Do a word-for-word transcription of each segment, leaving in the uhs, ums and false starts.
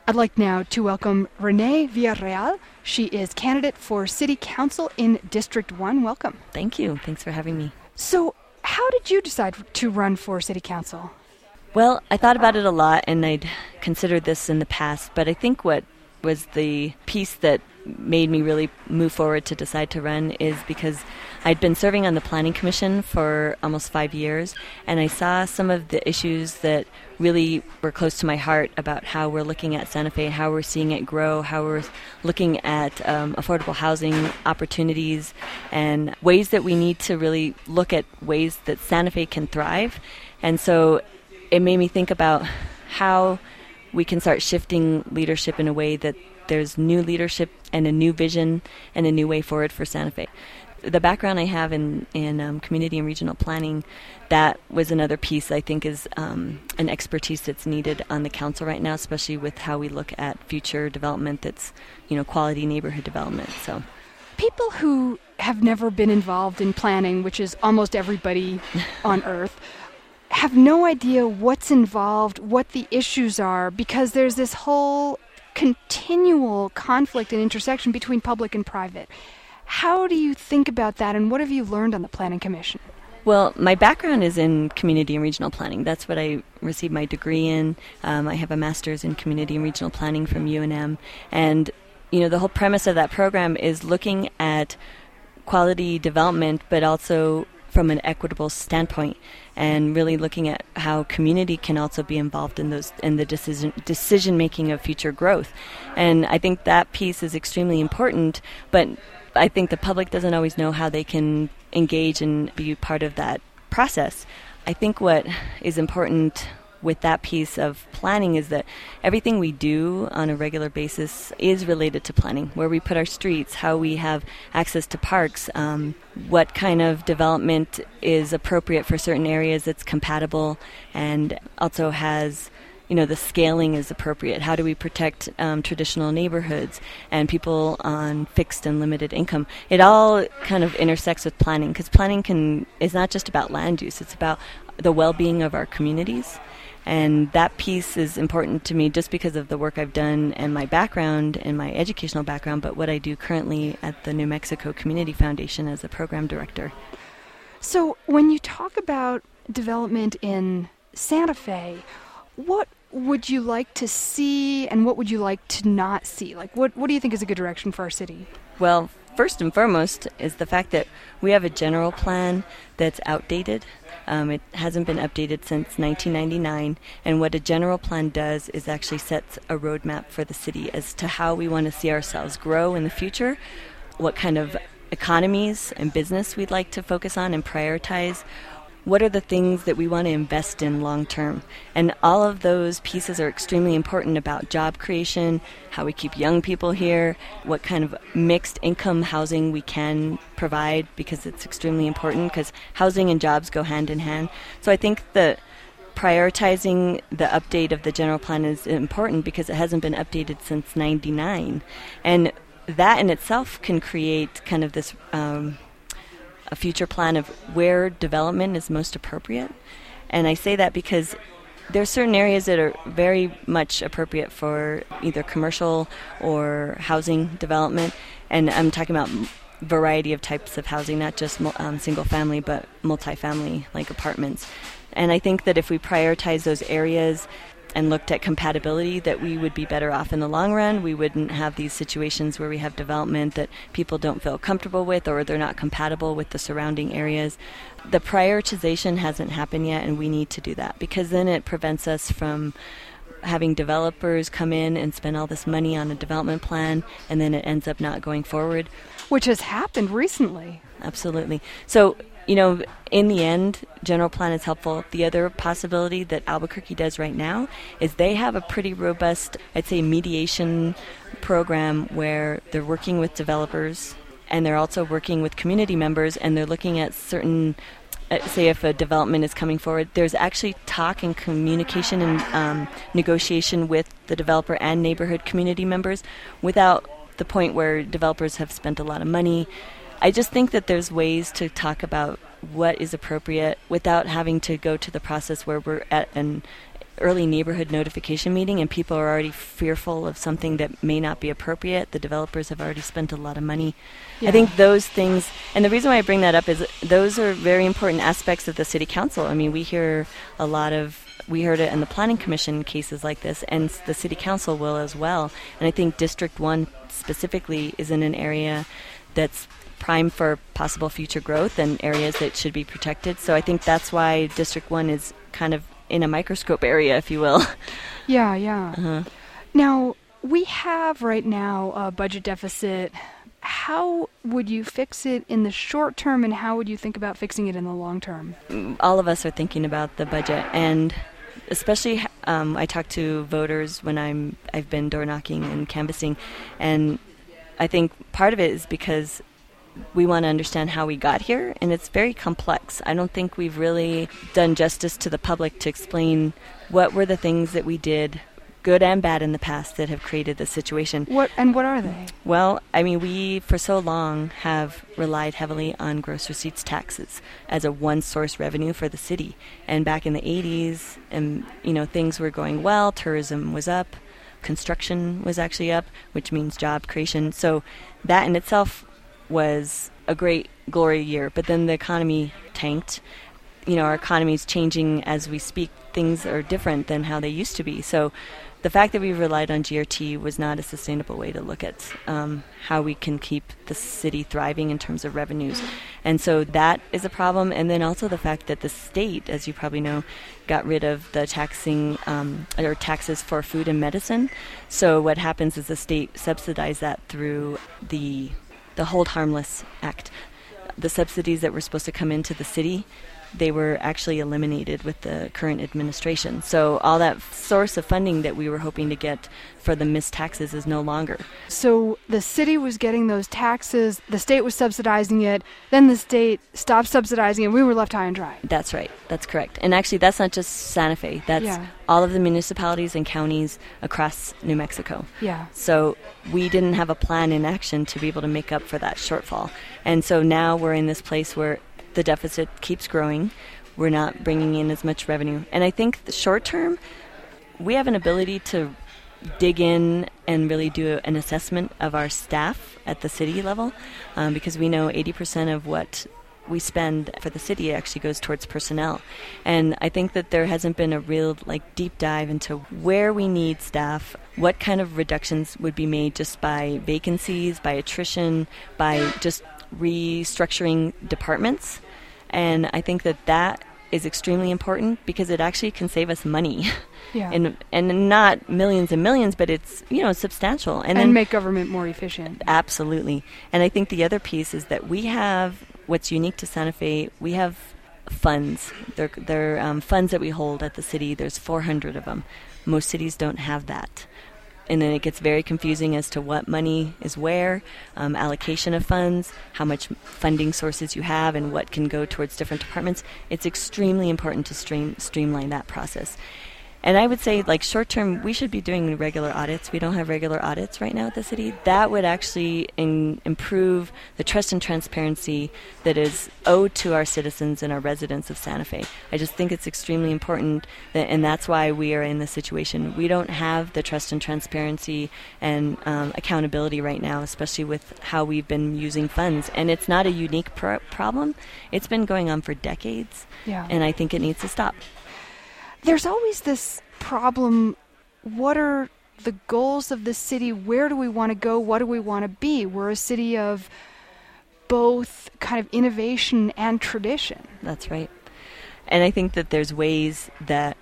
I'd like now to welcome Renee Villarreal. She is candidate for City Council in District one. Welcome. Thank you. Thanks for having me. So, how did you decide to run for City Council? Well, I thought about it a lot, and I'd considered this in the past, but I think what was the piece that made me really move forward to decide to run is because I'd been serving on the Planning Commission for almost five years, and I saw some of the issues that really were close to my heart about how we're looking at Santa Fe, how we're seeing it grow, how we're looking at um, affordable housing opportunities, and ways that we need to really look at ways that Santa Fe can thrive. And so it made me think about how we can start shifting leadership in a way that there's new leadership and a new vision and a new way forward for Santa Fe. The background I have in, in um, community and regional planning, that was another piece I think is um, an expertise that's needed on the council right now, especially with how we look at future development that's, you know, quality neighborhood development. So, people who have never been involved in planning, which is almost everybody on Earth, have no idea what's involved, what the issues are, because there's this whole continual conflict and intersection between public and private. How do you think about that, and what have you learned on the Planning Commission? Well, my background is in community and regional planning. That's what I received my degree in. Um, I have a master's in community and regional planning from U N M. And, you know, the whole premise of that program is looking at quality development, but also from an equitable standpoint, and really looking at how community can also be involved in those in the decision decision making of future growth. And I think that piece is extremely important, but I think the public doesn't always know how they can engage and be part of that process. I think what is important with that piece of planning is that everything we do on a regular basis is related to planning, where we put our streets, how we have access to parks, um, what kind of development is appropriate for certain areas that's compatible and also has, you know, the scaling is appropriate. How do we protect um, traditional neighborhoods and people on fixed and limited income? It all kind of intersects with planning, because planning can is not just about land use, it's about the well-being of our communities. And that piece is important to me just because of the work I've done and my background and my educational background, but what I do currently at the New Mexico Community Foundation as a program director. So when you talk about development in Santa Fe, what would you like to see and what would you like to not see? Like, what, what do you think is a good direction for our city? Well, first and foremost is the fact that we have a general plan that's outdated. Um, it hasn't been updated since nineteen ninety-nine, and what a general plan does is actually sets a roadmap for the city as to how we want to see ourselves grow in the future, what kind of economies and business we'd like to focus on and prioritize, what are the things that we want to invest in long term. And all of those pieces are extremely important about job creation, how we keep young people here, what kind of mixed income housing we can provide, because it's extremely important because housing and jobs go hand in hand. So I think that prioritizing the update of the general plan is important because it hasn't been updated since ninety-nine. And that in itself can create kind of this um, a future plan of where development is most appropriate. And I say that because there are certain areas that are very much appropriate for either commercial or housing development. And I'm talking about variety of types of housing, not just um, single family, but multifamily, like apartments. And I think that if we prioritize those areas and looked at compatibility, that we would be better off in the long run. We wouldn't have these situations where we have development that people don't feel comfortable with or they're not compatible with the surrounding areas. The prioritization hasn't happened yet, and we need to do that because then it prevents us from having developers come in and spend all this money on a development plan, and then it ends up not going forward. Which has happened recently. Absolutely. So, you know, in the end, general plan is helpful. The other possibility that Albuquerque does right now is they have a pretty robust, I'd say, mediation program where they're working with developers and they're also working with community members, and they're looking at certain, uh, say if a development is coming forward, there's actually talk and communication and um, negotiation with the developer and neighborhood community members without the point where developers have spent a lot of money. I just think that there's ways to talk about what is appropriate without having to go to the process where we're at an early neighborhood notification meeting and people are already fearful of something that may not be appropriate. The developers have already spent a lot of money. Yeah. I think those things, and the reason why I bring that up is those are very important aspects of the city council. I mean, we hear a lot of, we heard it in the planning commission cases like this, and the city council will as well. And I think District one specifically is in an area that's prime for possible future growth and areas that should be protected. So I think that's why District one is kind of in a microscope area, if you will. Yeah, yeah. Uh-huh. Now, we have right now a budget deficit. How would you fix it in the short term, and how would you think about fixing it in the long term? All of us are thinking about the budget, and especially um, I talk to voters when I'm, I've been door knocking and canvassing, and I think part of it is because we want to understand how we got here, and it's very complex. I don't think we've really done justice to the public to explain what were the things that we did, good and bad, in the past that have created this situation. What and what are they? Well, I mean, we for so long have relied heavily on gross receipts taxes as a one-source revenue for the city. And back in the eighties, and you know, things were going well. Tourism was up, construction was actually up, which means job creation. So that in itself was a great glory year, but then the economy tanked. You know, our economy is changing as we speak. Things are different than how they used to be. So the fact that we relied on G R T was not a sustainable way to look at um, how we can keep the city thriving in terms of revenues. And so that is a problem. And then also the fact that the state, as you probably know, got rid of the taxing um, or taxes for food and medicine. So what happens is the state subsidized that through the the Hold Harmless Act. The subsidies that were supposed to come into the city, they were actually eliminated with the current administration. So all that f- source of funding that we were hoping to get for the missed taxes is no longer. So the city was getting those taxes, the state was subsidizing it, then the state stopped subsidizing it, we were left high and dry. That's right. That's correct. And actually, that's not just Santa Fe. That's yeah. all of the municipalities and counties across New Mexico. Yeah. So we didn't have a plan in action to be able to make up for that shortfall. And so now we're in this place where the deficit keeps growing. We're not bringing in as much revenue. And I think the short term, we have an ability to dig in and really do an assessment of our staff at the city level, um, because we know eighty percent of what we spend for the city actually goes towards personnel. And I think that there hasn't been a real like deep dive into where we need staff, what kind of reductions would be made just by vacancies, by attrition, by just restructuring departments. And I think that that is extremely important because it actually can save us money. Yeah. and and not millions and millions, but it's, you know, substantial. And, and then make government more efficient. Absolutely. And I think the other piece is that we have, what's unique to Santa Fe, we have funds. They're, they're um, funds that we hold at the city. There's four hundred of them. Most cities don't have that. And then it gets very confusing as to what money is where, um, allocation of funds, how much funding sources you have, and what can go towards different departments. It's extremely important to stream, streamline that process. And I would say, like, short term, we should be doing regular audits. We don't have regular audits right now at the city. That would actually in, improve the trust and transparency that is owed to our citizens and our residents of Santa Fe. I just think it's extremely important, that, and that's why we are in this situation. We don't have the trust and transparency and um, accountability right now, especially with how we've been using funds. And it's not a unique pro- problem. It's been going on for decades, Yeah. and I think it needs to stop. There's always this problem, what are the goals of the city? Where do we want to go? What do we want to be? We're a city of both kind of innovation and tradition. That's right. And I think that there's ways that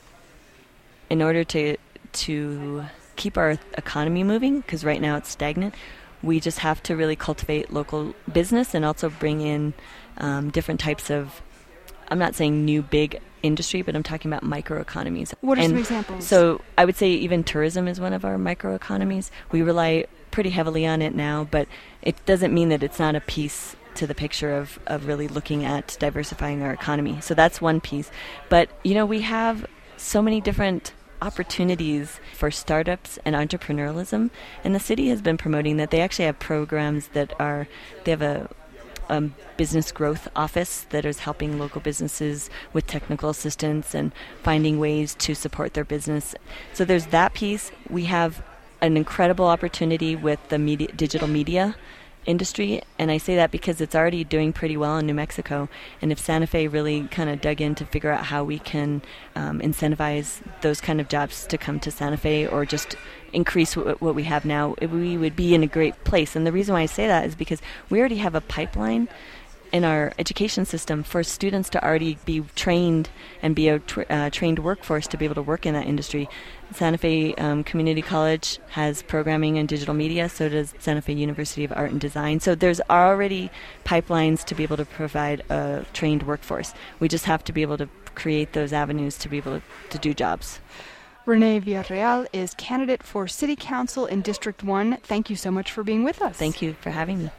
in order to to keep our economy moving, because right now it's stagnant, we just have to really cultivate local business and also bring in um, different types of, I'm not saying new big industry, but I'm talking about microeconomies. What are and some examples? So I would say even tourism is one of our microeconomies. We rely pretty heavily on it now, but it doesn't mean that it's not a piece to the picture of, of really looking at diversifying our economy. So that's one piece. But, you know, we have so many different opportunities for startups and entrepreneurialism, and the city has been promoting that. They actually have programs that are, they have a um, business growth office that is helping local businesses with technical assistance and finding ways to support their business. So there's that piece. We have an incredible opportunity with the media, digital media industry, and I say that because it's already doing pretty well in New Mexico, and if Santa Fe really kind of dug in to figure out how we can um, incentivize those kind of jobs to come to Santa Fe or just increase w- what we have now, it, we would be in a great place. And the reason why I say that is because we already have a pipeline in our education system for students to already be trained and be a tr- uh, trained workforce to be able to work in that industry. Santa Fe um, Community College has programming and digital media, so does Santa Fe University of Art and Design. So there's already pipelines to be able to provide a trained workforce. We just have to be able to create those avenues to be able to, to do jobs. Renee Villarreal is candidate for City Council in District one. Thank you so much for being with us. Thank you for having me.